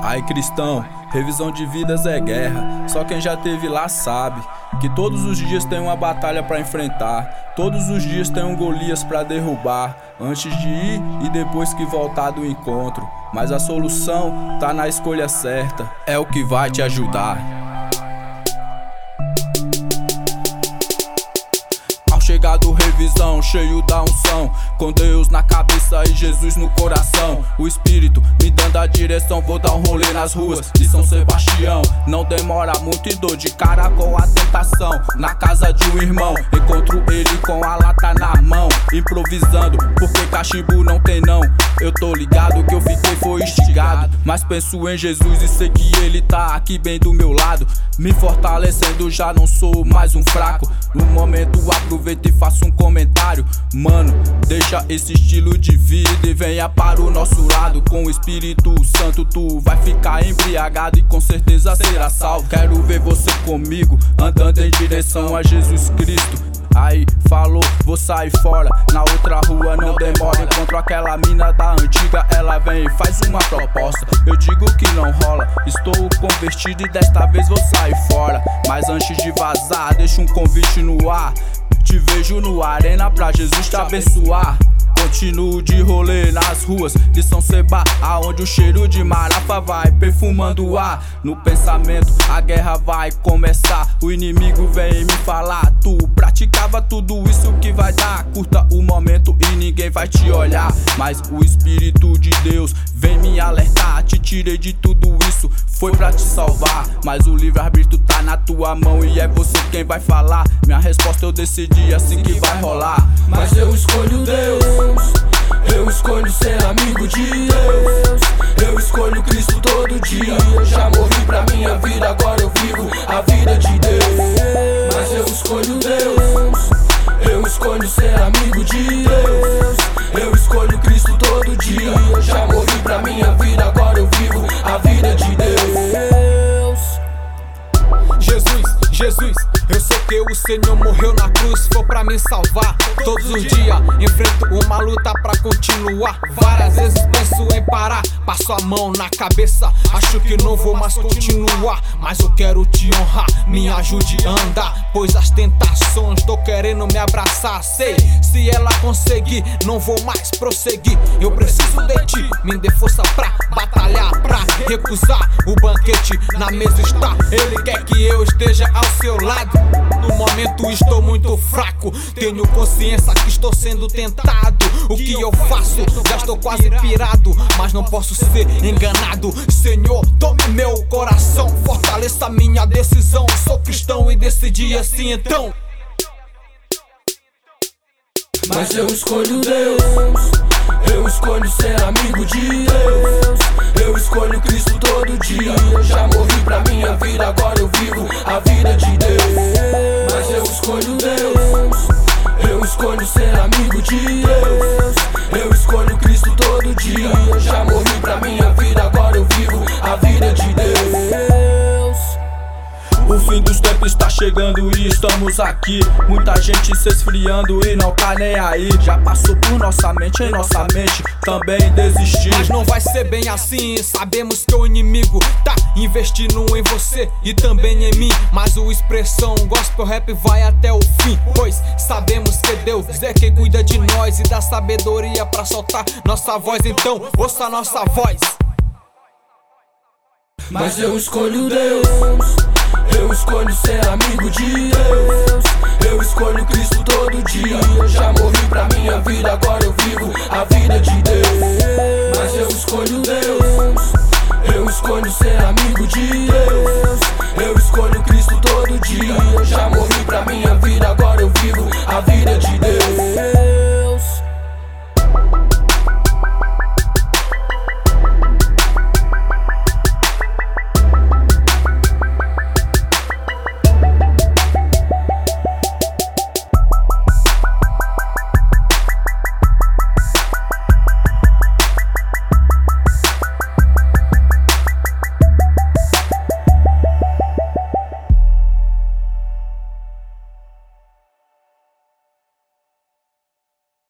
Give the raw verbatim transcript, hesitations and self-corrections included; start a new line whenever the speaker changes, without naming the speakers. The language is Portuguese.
Ai cristão, revisão de vidas é guerra. Só quem já teve lá sabe que todos os dias tem uma batalha pra enfrentar. Todos os dias tem um Golias pra derrubar, antes de ir e depois que voltar do encontro. Mas a solução tá na escolha certa, é o que vai te ajudar. Chegado revisão, cheio da unção, com Deus na cabeça e Jesus no coração. O Espírito me dando a direção, vou dar um rolê nas ruas de São Sebastião. Não demora muito e dou de cara com a tentação. Na casa de um irmão, encontro ele com a lata na mão, improvisando, porque cachimbo não tem não. Eu tô ligado que eu fiquei foi instigado, mas penso em Jesus e sei que ele tá aqui bem do meu lado, me fortalecendo, já não sou mais um fraco. No momento aproveito e faço um comentário. Mano, deixa esse estilo de vida e venha para o nosso lado. Com o Espírito Santo tu vai ficar embriagado e com certeza será salvo. Quero ver você comigo, andando em direção a Jesus Cristo. Aí, falou, vou sair fora. Na outra rua não demora. Encontro aquela mina da antiga, ela vem e faz uma proposta. Eu digo que não rola, estou convertido e desta vez vou sair fora. Mas antes de vazar, deixo um convite no ar. Te vejo no arena pra Jesus te abençoar. Continuo de rolê nas ruas de São Seba, aonde o cheiro de marafa vai perfumando o ar. No pensamento a guerra vai começar, o inimigo vem me falar: tu praticava tudo isso que vai dar. Curta o momento e ninguém vai te olhar, mas o Espírito de Deus vem me alertar. Te tirei de tudo isso, foi pra te salvar, mas o livre-arbítrio tá na tua mão e é você quem vai falar. Minha resposta eu decidi, assim que vai rolar.
Mas eu escolho Deus, eu escolho ser amigo de Deus, eu escolho Cristo todo dia. Já morri pra minha vida, agora eu vivo a vida de Deus. Mas eu escolho Deus, eu escolho ser amigo de Deus, eu escolho Cristo todo dia. Já morri pra minha vida, agora eu vivo a vida de Deus.
Jesus, Jesus, eu sei que o Senhor morreu na cruz, foi pra me salvar. Todos os dias enfrento uma luta pra continuar. Várias vezes penso em parar, passo a mão na cabeça, acho que não vou mais continuar. Mas eu quero te honrar, me ajude a andar, pois as tentações tô querendo me abraçar. Sei, se ela conseguir, não vou mais prosseguir. Eu preciso de ti, me dê força pra batalhar, pra recusar o banquete na mesa está. Ele quer que eu esteja ao seu lado. No momento estou muito fraco, tenho consciência que estou sendo tentado. O que eu faço? Já estou quase pirado, mas não posso ser enganado. Senhor, tome meu coração, fortaleça minha decisão. Sou cristão e decidi assim então.
Mas eu escolho Deus, eu escolho ser amigo de Deus, eu escolho Cristo todo dia. Já morri pra minha vida, agora eu vivo a vida de Deus. Mas eu escolho Deus, eu escolho ser amigo de Deus, eu escolho Cristo todo dia. Já morri pra minha vida, agora eu vivo a vida de Deus.
O fim dos tempos está chegando e estamos aqui. Muita gente se esfriando e não tá nem aí. Já passou por nossa mente, em nossa mente também desistir.
Mas não vai ser bem assim, sabemos que o inimigo tá investindo em você e também em mim. Mas o expressão gospel rap vai até o fim, pois sabemos que Deus é quem cuida de nós e dá sabedoria pra soltar nossa voz. Então ouça nossa voz.
Mas eu escolho Deus, eu escolho ser amigo de Deus, eu escolho Cristo todo dia. Já morri pra minha vida, agora eu vivo a vida de Deus.